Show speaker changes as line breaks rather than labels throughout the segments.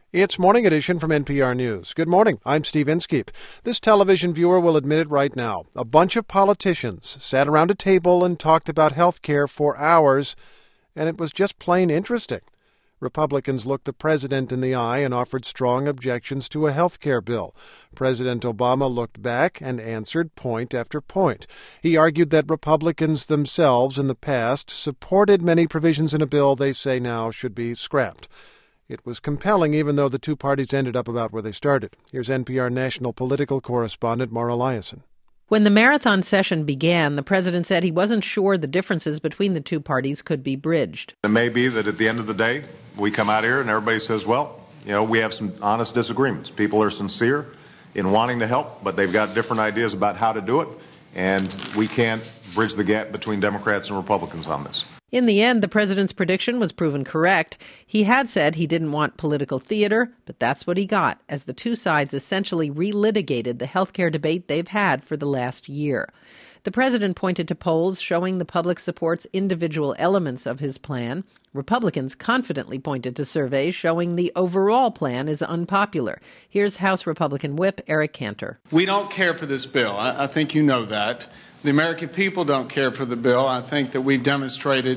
It's Morning Edition from NPR News. Good morning. I'm Steve Inskeep. This television viewer will admit it right now. A bunch of politicians sat around a table and talked about health care for hours, and it was just plain interesting. Republicans looked the president in the eye and offered strong objections to a health care bill. President Obama looked back and answered point after point. He argued that Republicans themselves in the past supported many provisions in a bill they say now should be scrapped. It was compelling, even though the two parties ended up about where they started. Here's NPR national political correspondent Mara Liasson.
When the marathon session began, the president said he wasn't sure the differences between the two parties could be bridged.
It may be that at the end of the day, we come out here and everybody says, well, we have some honest disagreements. People are sincere in wanting to help, but they've got different ideas about how to do it, and we can't bridge the gap between Democrats and Republicans on this.
In the end, the president's prediction was proven correct. He had said he didn't want political theater, but that's what he got, as the two sides essentially relitigated the health care debate they've had for the last year. The president pointed to polls showing the public supports individual elements of his plan. Republicans confidently pointed to surveys showing the overall plan is unpopular. Here's House Republican Whip Eric Cantor.
We don't care for this bill. I think you know that. The American people don't care for the bill. I think that we've demonstrated,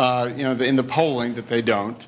in the polling that they don't.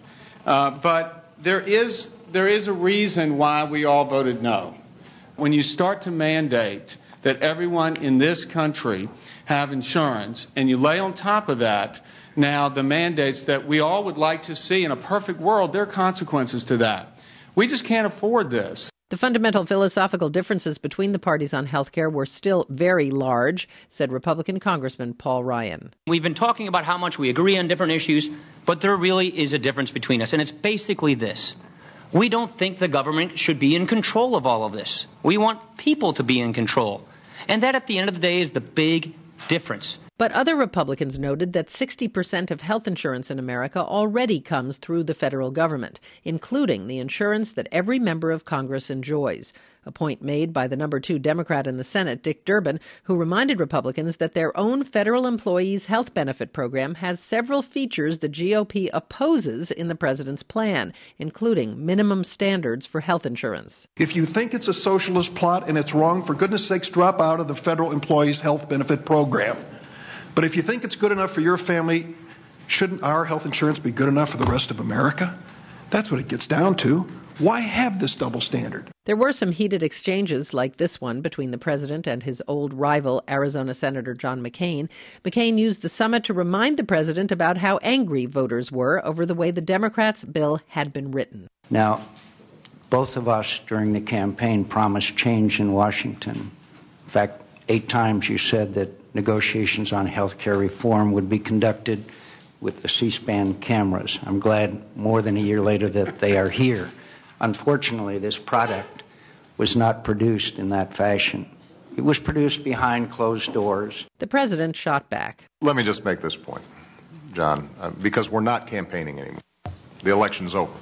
But there is a reason why we all voted no. When you start to mandate that everyone in this country have insurance, and you lay on top of that now the mandates that we all would like to see in a perfect world, there are consequences to that. We just can't afford this.
The fundamental philosophical differences between the parties on health care were still very large, said Republican Congressman Paul Ryan.
We've been talking about how much we agree on different issues, but there really is a difference between us, and it's basically this. We don't think the government should be in control of all of this. We want people to be in control. And that, at the end of the day, is the big difference.
But other Republicans noted that 60% of health insurance in America already comes through the federal government, including the insurance that every member of Congress enjoys. A point made by the number 2 Democrat in the Senate, Dick Durbin, who reminded Republicans that their own federal employees' health benefit program has several features the GOP opposes in the president's plan, including minimum standards for health insurance.
If you think it's a socialist plot and it's wrong, for goodness sakes, drop out of the federal employees' health benefit program. But if you think it's good enough for your family, shouldn't our health insurance be good enough for the rest of America? That's what it gets down to. Why have this double standard?
There were some heated exchanges like this one between the president and his old rival, Arizona Senator John McCain. McCain used the summit to remind the president about how angry voters were over the way the Democrats' bill had been written.
Now, both of us during the campaign promised change in Washington. In fact, 8 times you said that negotiations on health care reform would be conducted with the C-SPAN cameras. I'm glad more than a year later that they are here. Unfortunately, this product was not produced in that fashion. It was produced behind closed doors.
The president shot back.
Let me just make this point, John, because we're not campaigning anymore. The election's over.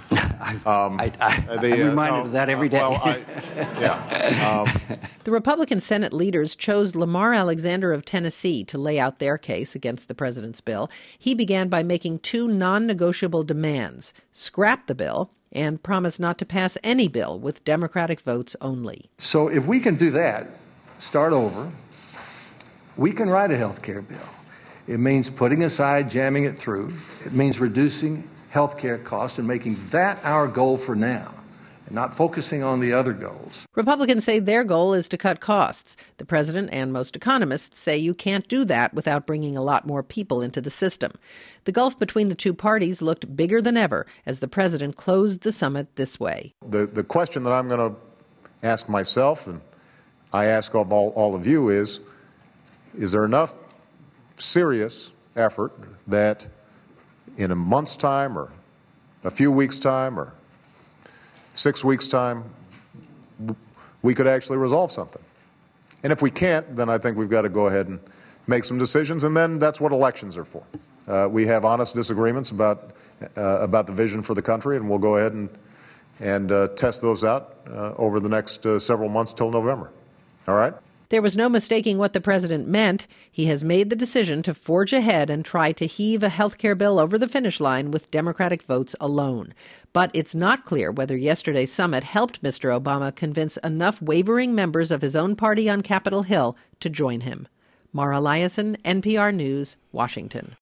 I'm reminded of that every day.
The Republican Senate leaders chose Lamar Alexander of Tennessee to lay out their case against the president's bill. He began by making 2 non-negotiable demands: scrap the bill and promise not to pass any bill with Democratic votes only.
So if we can do that, start over, we can write a health care bill. It means putting aside, jamming it through. It means reducing health care costs and making that our goal for now, and not focusing on the other goals.
Republicans say their goal is to cut costs. The president and most economists say you can't do that without bringing a lot more people into the system. The gulf between the two parties looked bigger than ever as the president closed the summit this way.
The question that I'm going to ask myself, and I ask of all of you, is there enough serious effort that in a month's time or a few weeks' time or 6 weeks' time, we could actually resolve something? And if we can't, then I think we've got to go ahead and make some decisions, and then that's what elections are for. We have honest disagreements about the vision for the country, and we'll go ahead and test those out over the next several months till November. All right?
There was no mistaking what the president meant. He has made the decision to forge ahead and try to heave a health care bill over the finish line with Democratic votes alone. But it's not clear whether yesterday's summit helped Mr. Obama convince enough wavering members of his own party on Capitol Hill to join him. Mara Liasson, NPR News, Washington.